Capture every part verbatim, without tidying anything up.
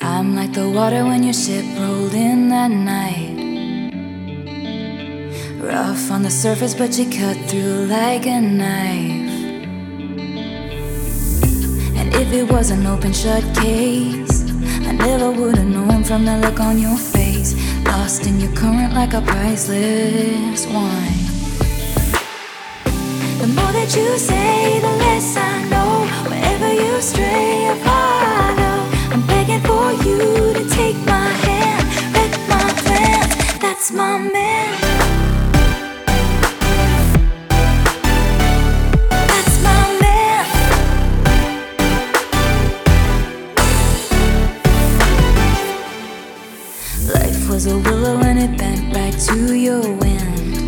I'm like the water when your ship rolled in that night. Rough on the surface, but you cut through like a knife. And if it was an open shut case, I never would've known from the look on your face. Lost in your current like a priceless wine. The more that you say, the less I know. Wherever you stray, I follow. I'm begging for you to take my hand, wreck my plans. That's my man. That's my man. Life was a willow and it bent right to your wind.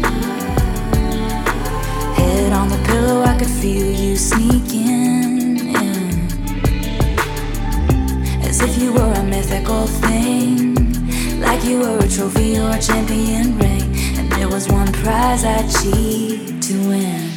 Head on the pillow, I could feel you sneaking in, as if you were a mythical thing, like you were a trophy or a champion ring, and there was one prize I'd cheat to win.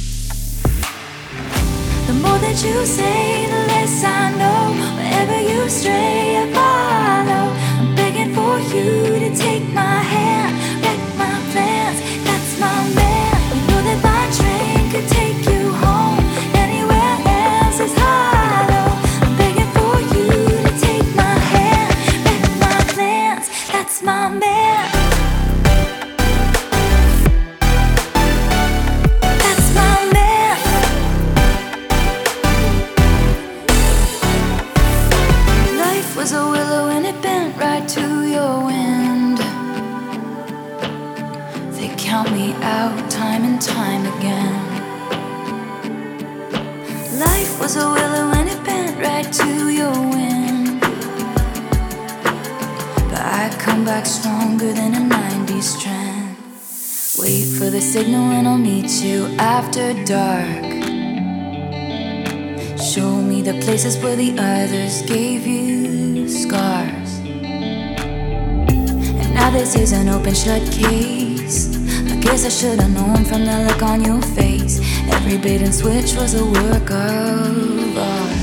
The more that you say, the less I know. Wherever you stray, I follow. I'm begging for you to take my hand, wreck my plans. That's my man. You know that my train could take you home. Anywhere else is hollow. I'm begging for you to take my hand, wreck my plans. That's my man. That's my man. Life was a willow and it bent right to your wind. They count me out time and time again. Life was a willow and it bent right to your wind. But I come back stronger than a nineties trend. Wait for the signal and I'll meet you after dark. Show me the places where the others gave you scars. And now this is an open shut case. I guess I should've known from the look on your face. Every bait and switch was a work of art.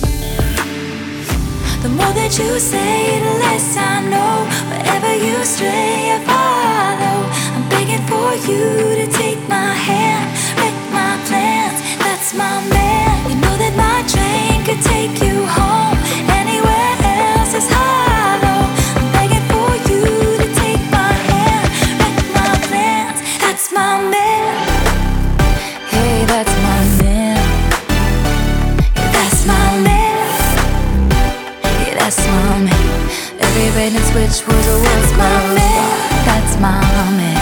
The more that you say, the less I know. Wherever you stray, I follow. I'm begging for you to take my hand, wreck my plans. That's my man. You know that my train could take you home. Anywhere else is hollow. I'm begging for you to take my hand, wreck my plans. That's my man. Hey, that's my man. Yeah, that's my man. Yeah, that's my man. Every bait and switch was a what's my man. That's my man.